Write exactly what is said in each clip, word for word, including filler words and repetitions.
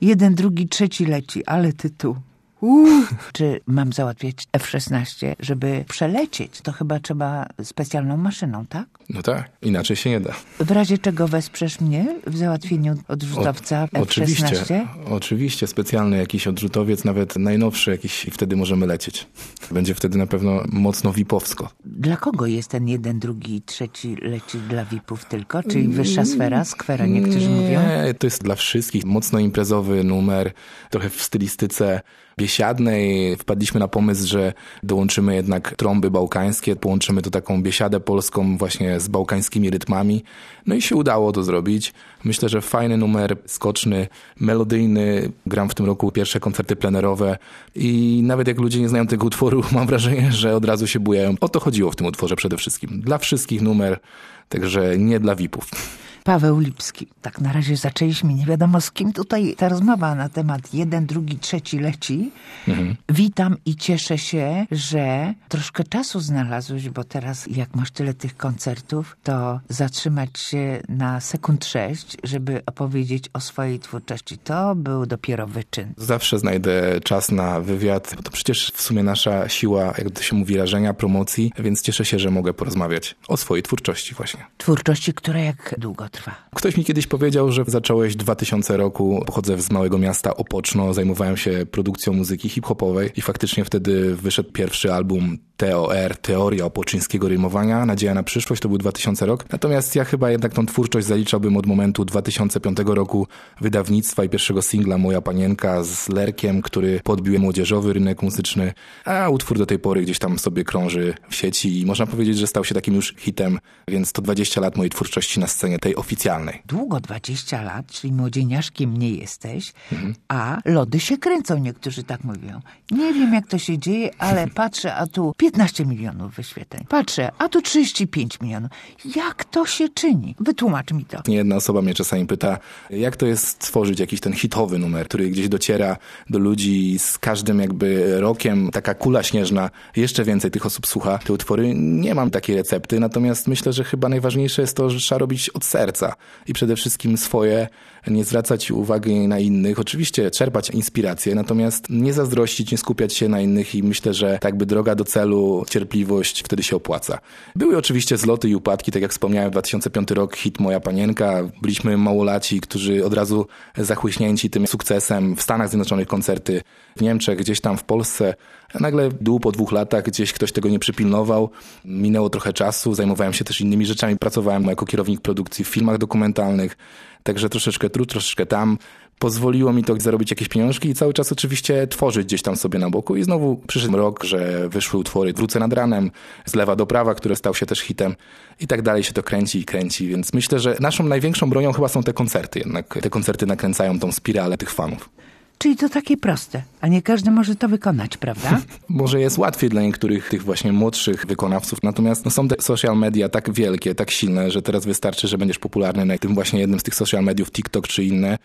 Jeden, drugi, trzeci leci, ale tytuł. Uuu. Czy mam załatwiać F szesnaście, żeby przelecieć? To chyba trzeba specjalną maszyną, tak? No tak, inaczej się nie da. W razie czego wesprzesz mnie w załatwieniu odrzutowca o, F szesnaście? Oczywiście, oczywiście, specjalny jakiś odrzutowiec, nawet najnowszy jakiś, i wtedy możemy lecieć. Będzie wtedy na pewno mocno vipowsko. Dla kogo jest ten jeden, drugi, trzeci leci dla vipów tylko? Czyli wyższa sfera, skwera niektórzy nie, mówią? Nie, to jest dla wszystkich. Mocno imprezowy numer, trochę w stylistyce biesiadnej. Wpadliśmy na pomysł, że dołączymy jednak trąby bałkańskie, połączymy to taką biesiadę polską właśnie z bałkańskimi rytmami. No i się udało to zrobić. Myślę, że fajny numer, skoczny, melodyjny. Gram w tym roku pierwsze koncerty plenerowe i nawet jak ludzie nie znają tego utworu, mam wrażenie, że od razu się bujają. O to chodziło w tym utworze przede wszystkim. Dla wszystkich numer, także nie dla vipów. Paweł Lipski. Tak na razie zaczęliśmy, nie wiadomo z kim tutaj ta rozmowa na temat jeden, drugi, trzeci leci. Mhm. Witam i cieszę się, że troszkę czasu znalazłeś, bo teraz jak masz tyle tych koncertów, to zatrzymać się na sekund sześć, żeby opowiedzieć o swojej twórczości. To był dopiero wyczyn. Zawsze znajdę czas na wywiad, bo to przecież w sumie nasza siła, jak to się mówi, rażenia, promocji, więc cieszę się, że mogę porozmawiać o swojej twórczości właśnie. Twórczości, która jak długo trwa? Ktoś mi kiedyś powiedział, że zacząłeś w dwa tysiące roku, pochodzę z małego miasta Opoczno, zajmowałem się produkcją muzyki hip-hopowej i faktycznie wtedy wyszedł pierwszy album T O R, Teoria Opoczyńskiego Rymowania, Nadzieja na przyszłość, to był dwa tysiące rok. Natomiast ja chyba jednak tą twórczość zaliczałbym od momentu dwa tysiące piątego roku wydawnictwa i pierwszego singla Moja Panienka z Lerkiem, który podbił młodzieżowy rynek muzyczny, a utwór do tej pory gdzieś tam sobie krąży w sieci i można powiedzieć, że stał się takim już hitem, więc to dwadzieścia lat mojej twórczości na scenie tej oficjalnej. Długo dwadzieścia lat, czyli młodzieniaszkiem nie jesteś, mhm. a lody się kręcą, niektórzy tak mówią. Nie wiem jak to się dzieje, ale patrzę, a tu piętnaście milionów wyświetleń. Patrzę, a tu trzydzieści pięć milionów. Jak to się czyni? Wytłumacz mi to. Nie jedna osoba mnie czasami pyta, jak to jest stworzyć jakiś ten hitowy numer, który gdzieś dociera do ludzi z każdym jakby rokiem, taka kula śnieżna, jeszcze więcej tych osób słucha te utwory. Nie mam takiej recepty, natomiast myślę, że chyba najważniejsze jest to, że trzeba robić od serca i przede wszystkim swoje, nie zwracać uwagi na innych. Oczywiście czerpać inspirację, natomiast nie zazdrościć, nie skupiać się na innych i myślę, że tak by droga do celu, cierpliwość wtedy się opłaca. Były oczywiście zloty i upadki, tak jak wspomniałem, dwa tysiące piąty rok, hit Moja Panienka. Byliśmy małolaci, którzy od razu zachłyśnięci tym sukcesem w Stanach Zjednoczonych koncerty, w Niemczech, gdzieś tam w Polsce. A nagle dół po dwóch latach, gdzieś ktoś tego nie przypilnował. Minęło trochę czasu, zajmowałem się też innymi rzeczami. Pracowałem jako kierownik produkcji w filmach dokumentalnych, także troszeczkę tu, troszeczkę tam. Pozwoliło mi to zarobić jakieś pieniążki i cały czas oczywiście tworzyć gdzieś tam sobie na boku. I znowu przyszedł rok, że wyszły utwory Wrócę nad ranem, Z lewa do prawa, który stał się też hitem i tak dalej się to kręci i kręci. Więc myślę, że naszą największą bronią chyba są te koncerty. Jednak te koncerty nakręcają tą spiralę tych fanów. Czyli to takie proste, a nie każdy może to wykonać, prawda? Może jest łatwiej dla niektórych tych właśnie młodszych wykonawców, natomiast no, są te social media tak wielkie, tak silne, że teraz wystarczy, że będziesz popularny na tym właśnie jednym z tych social mediów, TikTok czy inne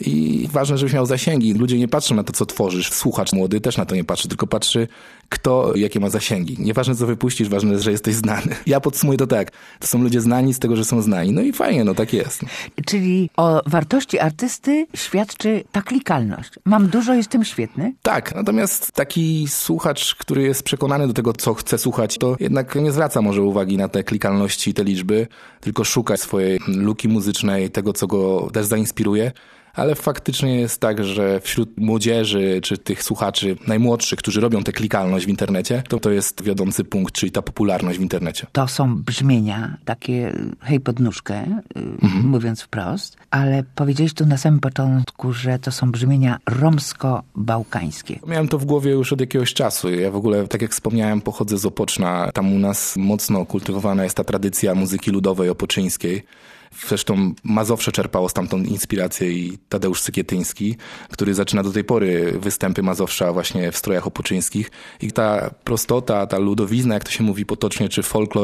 i ważne, żebyś miał zasięgi. Ludzie nie patrzą na to, co tworzysz. Słuchacz młody też na to nie patrzy, tylko patrzy, kto jakie ma zasięgi. Nieważne, co wypuścisz, ważne jest, że jesteś znany. Ja podsumuję to tak, to są ludzie znani z tego, że są znani. No i fajnie, no tak jest. Czyli o wartości artysty świadczy ta klikalność. Mam dużo, jestem świetny? Tak, natomiast taki słuchacz, który jest przekonany do tego, co chce słuchać, to jednak nie zwraca może uwagi na te klikalności i te liczby, tylko szuka swojej luki muzycznej, tego, co go też zainspiruje. Ale faktycznie jest tak, że wśród młodzieży czy tych słuchaczy najmłodszych, którzy robią tę klikalność w internecie, to to jest wiodący punkt, czyli ta popularność w internecie. To są brzmienia, takie hej pod nóżkę, mhm. mówiąc wprost, ale powiedziałeś tu na samym początku, że to są brzmienia romsko-bałkańskie. Miałem to w głowie już od jakiegoś czasu. Ja w ogóle, tak jak wspomniałem, pochodzę z Opoczna. Tam u nas mocno kultywowana jest ta tradycja muzyki ludowej opoczyńskiej. Zresztą Mazowsze czerpało stamtąd inspirację i Tadeusz Sykietyński, który zaczyna do tej pory występy Mazowsza właśnie w strojach opoczyńskich. I ta prostota, ta ludowizna, jak to się mówi potocznie, czy folklor,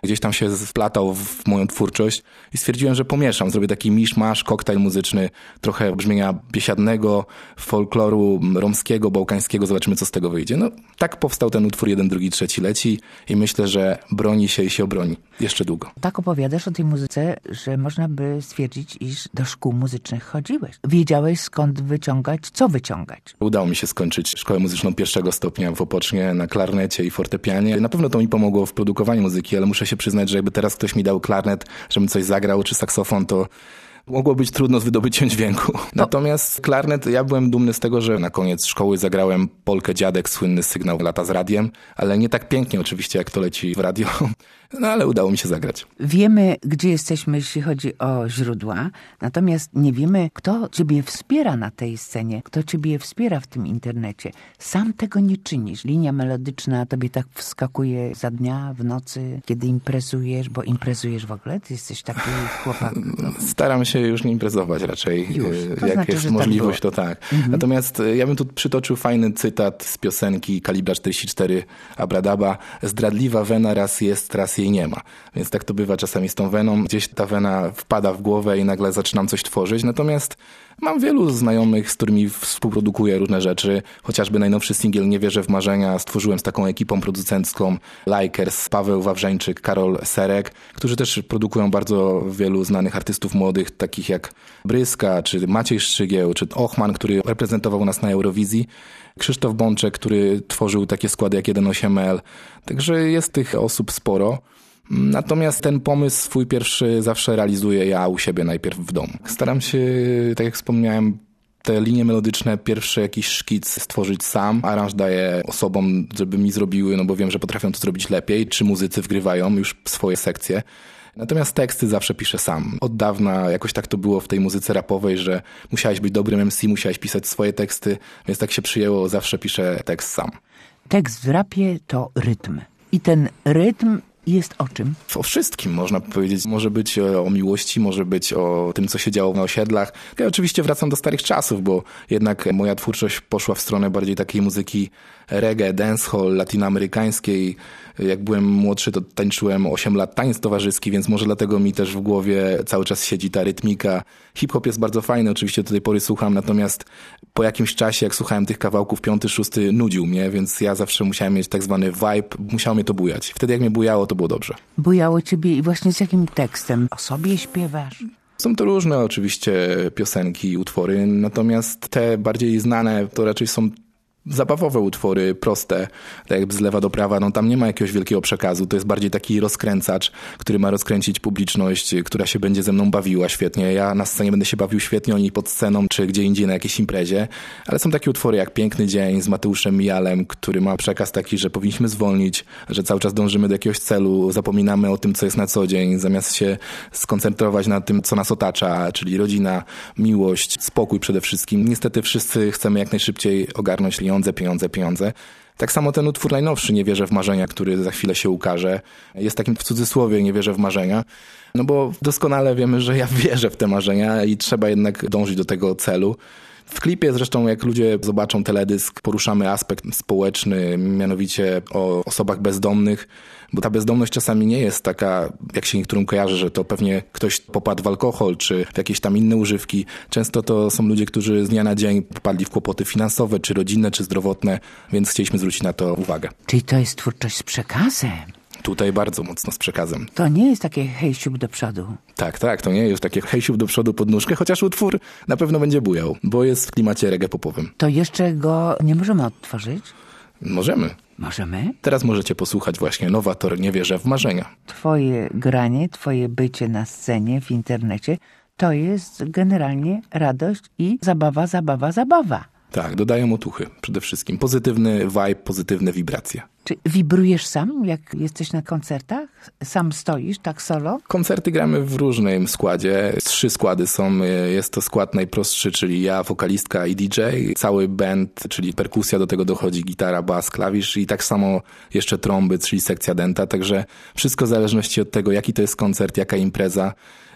gdzieś tam się wplatał w moją twórczość i stwierdziłem, że pomieszam, zrobię taki miszmasz, koktajl muzyczny, trochę brzmienia biesiadnego, folkloru romskiego, bałkańskiego, zobaczymy co z tego wyjdzie. No tak powstał ten utwór jeden, drugi, trzeci leci i myślę, że broni się i się obroni jeszcze długo. Tak opowiadasz o tej muzyce, że można by stwierdzić, iż do szkół muzycznych chodziłeś. Wiedziałeś skąd wyciągać, co wyciągać. Udało mi się skończyć szkołę muzyczną pierwszego stopnia w Opocznie na klarnecie i fortepianie. Na pewno to mi pomogło w produkowaniu muzyki, ale muszę się przyznać, że jakby teraz ktoś mi dał klarnet, żebym coś zagrał, czy saksofon, to mogło być trudno z wydobyciem dźwięku. Natomiast klarnet, ja byłem dumny z tego, że na koniec szkoły zagrałem polkę Dziadek, słynny sygnał lata z radiem, ale nie tak pięknie oczywiście, jak to leci w radio. No ale udało mi się zagrać. Wiemy, gdzie jesteśmy, jeśli chodzi o źródła, natomiast nie wiemy, kto ciebie wspiera na tej scenie, kto ciebie wspiera w tym internecie. Sam tego nie czynisz. Linia melodyczna tobie tak wskakuje za dnia, w nocy, kiedy imprezujesz, bo imprezujesz w ogóle? Ty jesteś taki chłopak. No. Staram się już nie imprezować raczej. Już. To Jak znaczy, jest że możliwość, tak to tak. Mhm. Natomiast ja bym tu przytoczył fajny cytat z piosenki Kalibra czterdzieści cztery Abradaba. Zdradliwa wena raz jest, raz jej nie ma. Więc tak to bywa czasami z tą weną. Gdzieś ta wena wpada w głowę i nagle zaczynam coś tworzyć. Natomiast mam wielu znajomych, z którymi współprodukuję różne rzeczy. Chociażby najnowszy singiel Nie wierzę w marzenia stworzyłem z taką ekipą producencką Likers, Paweł Wawrzeńczyk, Karol Serek, którzy też produkują bardzo wielu znanych artystów młodych, takich jak Bryska, czy Maciej Szczygieł, czy Ochman, który reprezentował nas na Eurowizji. Krzysztof Bączek, który tworzył takie składy jak jeden osiem L. Także jest tych osób sporo. Natomiast ten pomysł swój pierwszy zawsze realizuję ja u siebie najpierw w domu. Staram się, tak jak wspomniałem, te linie melodyczne, pierwszy jakiś szkic stworzyć sam. Aranż daję osobom, żeby mi zrobiły, no bo wiem, że potrafią to zrobić lepiej. Czy muzycy wgrywają już swoje sekcje. Natomiast teksty zawsze piszę sam. Od dawna jakoś tak to było w tej muzyce rapowej, że musiałeś być dobrym M C, musiałeś pisać swoje teksty, więc tak się przyjęło, zawsze piszę tekst sam. Tekst w rapie to rytm. I ten rytm jest o czym? O wszystkim można powiedzieć. Może być o miłości, może być o tym, co się działo na osiedlach. Ja oczywiście wracam do starych czasów, bo jednak moja twórczość poszła w stronę bardziej takiej muzyki reggae, dancehall, latinoamerykańskiej. Jak byłem młodszy, to tańczyłem osiem lat tańc towarzyski, więc może dlatego mi też w głowie cały czas siedzi ta rytmika. Hip-hop jest bardzo fajny, oczywiście do tej pory słucham, natomiast po jakimś czasie, jak słuchałem tych kawałków, piąty, szósty nudził mnie, więc ja zawsze musiałem mieć tak zwany vibe, musiało mnie to bujać. Wtedy jak mnie bujało, to było dobrze. Bujało ciebie i właśnie z jakim tekstem? O sobie śpiewasz? Są to różne oczywiście piosenki i utwory, natomiast te bardziej znane to raczej są zabawowe utwory, proste, tak jakby z lewa do prawa, no tam nie ma jakiegoś wielkiego przekazu, to jest bardziej taki rozkręcacz, który ma rozkręcić publiczność, która się będzie ze mną bawiła świetnie. Ja na scenie będę się bawił świetnie, oni pod sceną, czy gdzie indziej na jakiejś imprezie, ale są takie utwory jak Piękny Dzień z Mateuszem Mijalem, który ma przekaz taki, że powinniśmy zwolnić, że cały czas dążymy do jakiegoś celu, zapominamy o tym, co jest na co dzień, zamiast się skoncentrować na tym, co nas otacza, czyli rodzina, miłość, spokój przede wszystkim. Niestety wszyscy chcemy jak najszybciej ogarnąć pieniądze, pieniądze, pieniądze. Tak samo ten utwór najnowszy, Nie wierzę w marzenia, który za chwilę się ukaże, jest takim w cudzysłowie Nie wierzę w marzenia, no bo doskonale wiemy, że ja wierzę w te marzenia i trzeba jednak dążyć do tego celu. W klipie zresztą, jak ludzie zobaczą teledysk, poruszamy aspekt społeczny, mianowicie o osobach bezdomnych, bo ta bezdomność czasami nie jest taka, jak się niektórym kojarzy, że to pewnie ktoś popadł w alkohol, czy w jakieś tam inne używki. Często to są ludzie, którzy z dnia na dzień popadli w kłopoty finansowe, czy rodzinne, czy zdrowotne, więc chcieliśmy zwrócić na to uwagę. Czyli to jest twórczość z przekazem. Tutaj bardzo mocno z przekazem. To nie jest takie hej siup do przodu. Tak, tak, to nie jest takie hej siup do przodu pod nóżkę, chociaż utwór na pewno będzie bujał, bo jest w klimacie reggae popowym. To jeszcze go nie możemy odtworzyć? Możemy. Możemy? Teraz możecie posłuchać właśnie Nowator, Nie wierzę w marzenia. Twoje granie, twoje bycie na scenie, w internecie, to jest generalnie radość i zabawa, zabawa, zabawa. Tak, dodają otuchy przede wszystkim. Pozytywny vibe, pozytywne wibracje. Czy wibrujesz sam, jak jesteś na koncertach? Sam stoisz, tak solo? Koncerty gramy w różnym składzie. Trzy składy są. Jest to skład najprostszy, czyli ja, wokalistka i D J. Cały band, czyli perkusja, do tego dochodzi gitara, bas, klawisz i tak samo jeszcze trąby, czyli sekcja denta. Także wszystko w zależności od tego, jaki to jest koncert, jaka impreza.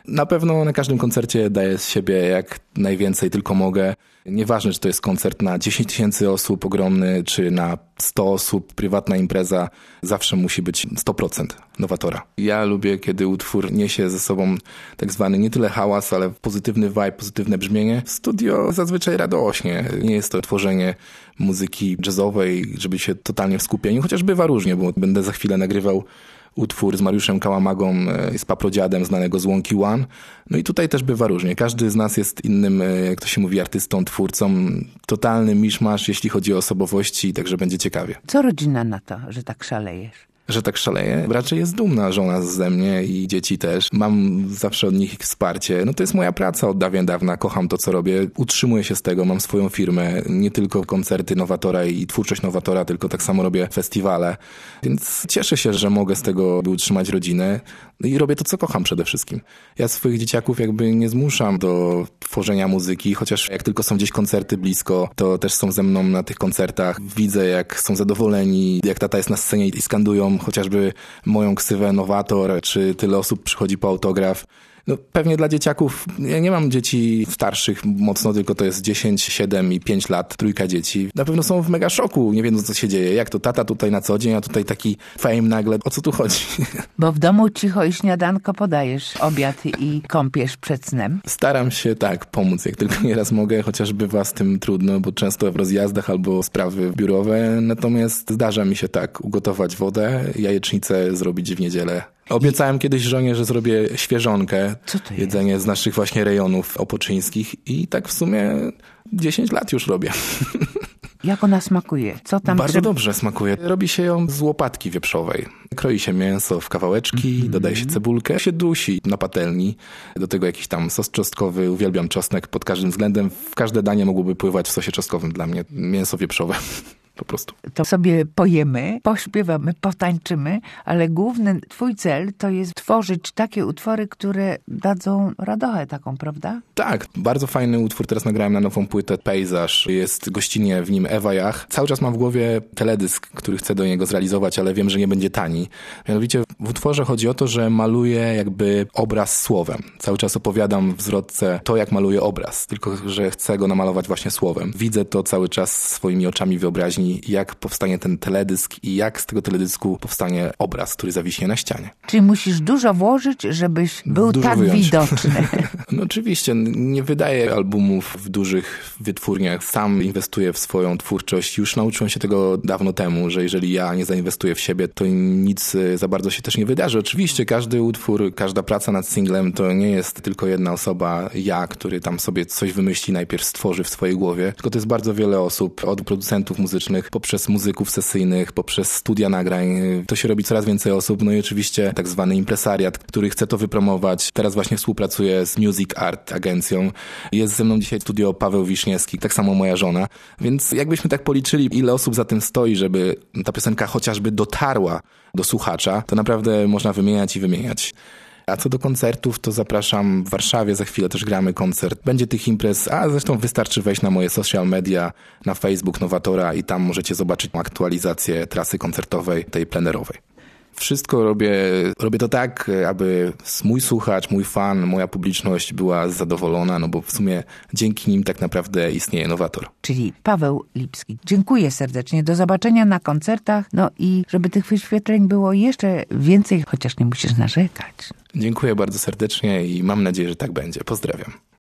Na pewno na każdym koncercie daję z siebie jak najwięcej tylko mogę. Nieważne, czy to jest koncert na dziesięć tysięcy osób ogromny, czy na sto osób, prywatna impreza, zawsze musi być sto procent nowatora. Ja lubię, kiedy utwór niesie ze sobą tak zwany nie tyle hałas, ale pozytywny vibe, pozytywne brzmienie. Studio zazwyczaj radośnie. Nie jest to tworzenie muzyki jazzowej, żeby się totalnie w skupieniu, chociaż bywa różnie, bo będę za chwilę nagrywał utwór z Mariuszem Kałamagą, z Paprodziadem, znanego z Łąki One. No i tutaj też bywa różnie. Każdy z nas jest innym, jak to się mówi, artystą, twórcą. Totalny miszmasz, jeśli chodzi o osobowości, także będzie ciekawie. Co rodzina na to, że tak szalejesz? Że tak szaleję. Raczej jest dumna żona ze mnie i dzieci też. Mam zawsze od nich wsparcie. No to jest moja praca od dawien dawna. Kocham to, co robię. Utrzymuję się z tego. Mam swoją firmę. Nie tylko koncerty Nowatora i twórczość Nowatora, tylko tak samo robię festiwale. Więc cieszę się, że mogę z tego utrzymać rodzinę. I robię to, co kocham przede wszystkim. Ja swoich dzieciaków jakby nie zmuszam do tworzenia muzyki, chociaż jak tylko są gdzieś koncerty blisko, to też są ze mną na tych koncertach. Widzę, jak są zadowoleni, jak tata jest na scenie i skandują chociażby moją ksywę Nowator, czy tyle osób przychodzi po autograf. No pewnie dla dzieciaków, ja nie mam dzieci starszych mocno, tylko to jest dziesięć, siedem i pięć lat, trójka dzieci. Na pewno są w mega szoku, nie wiedzą, co się dzieje. Jak to tata tutaj na co dzień, a tutaj taki fame nagle. O co tu chodzi? Bo w domu cicho i śniadanko podajesz, obiad i kąpiesz przed snem. Staram się tak pomóc, jak tylko nieraz mogę, chociaż bywa z tym trudno, bo często w rozjazdach albo sprawy biurowe. Natomiast zdarza mi się tak ugotować wodę, jajecznicę zrobić w niedzielę. Obiecałem kiedyś żonie, że zrobię świeżonkę, jedzenie z naszych właśnie rejonów opoczyńskich i tak w sumie dziesięć lat już robię. Jak ona smakuje? Co tam Bardzo trzeba... dobrze smakuje. Robi się ją z łopatki wieprzowej. Kroi się mięso w kawałeczki, mm-hmm. dodaje się cebulkę, się dusi na patelni. Do tego jakiś tam sos czosnkowy. Uwielbiam czosnek pod każdym względem. W każde danie mogłoby pływać w sosie czosnkowym dla mnie. Mięso wieprzowe. Po prostu. To sobie pojemy, pośpiewamy, potańczymy, ale główny twój cel to jest tworzyć takie utwory, które dadzą radochę taką, prawda? Tak, bardzo fajny utwór. Teraz nagrałem na nową płytę Pejzaż. Jest gościnnie w nim Ewa Jach. Cały czas mam w głowie teledysk, który chcę do niego zrealizować, ale wiem, że nie będzie tani. Mianowicie w utworze chodzi o to, że maluję jakby obraz słowem. Cały czas opowiadam w zwrotce to, jak maluję obraz, tylko że chcę go namalować właśnie słowem. Widzę to cały czas swoimi oczami wyobraźni, jak powstanie ten teledysk i jak z tego teledysku powstanie obraz, który zawiśnie na ścianie. Czyli musisz dużo włożyć, żebyś był dużo tak wyjąć. widoczny. No oczywiście, nie wydaję albumów w dużych wytwórniach. Sam inwestuję w swoją twórczość. Już nauczyłem się tego dawno temu, że jeżeli ja nie zainwestuję w siebie, to nic za bardzo się też nie wydarzy. Oczywiście każdy utwór, każda praca nad singlem to nie jest tylko jedna osoba, ja, który tam sobie coś wymyśli, najpierw stworzy w swojej głowie, tylko to jest bardzo wiele osób, od producentów muzycznych, poprzez muzyków sesyjnych, poprzez studia nagrań. To się robi coraz więcej osób. No i oczywiście tak zwany impresariat, który chce to wypromować. Teraz właśnie współpracuję z Music Art agencją. Jest ze mną dzisiaj w studio Paweł Wiśniewski, tak samo moja żona. Więc jakbyśmy tak policzyli, ile osób za tym stoi, żeby ta piosenka chociażby dotarła do słuchacza, to naprawdę można wymieniać i wymieniać. A co do koncertów, to zapraszam w Warszawie, za chwilę też gramy koncert. Będzie tych imprez, a zresztą wystarczy wejść na moje social media, na Facebook Nowatora i tam możecie zobaczyć aktualizację trasy koncertowej, tej plenerowej. Wszystko robię, robię to tak, aby mój słuchacz, mój fan, moja publiczność była zadowolona, no bo w sumie dzięki nim tak naprawdę istnieje Nowator. Czyli Paweł Lipski. Dziękuję serdecznie. Do zobaczenia na koncertach. No i żeby tych wyświetleń było jeszcze więcej, chociaż nie musisz narzekać. Dziękuję bardzo serdecznie i mam nadzieję, że tak będzie. Pozdrawiam.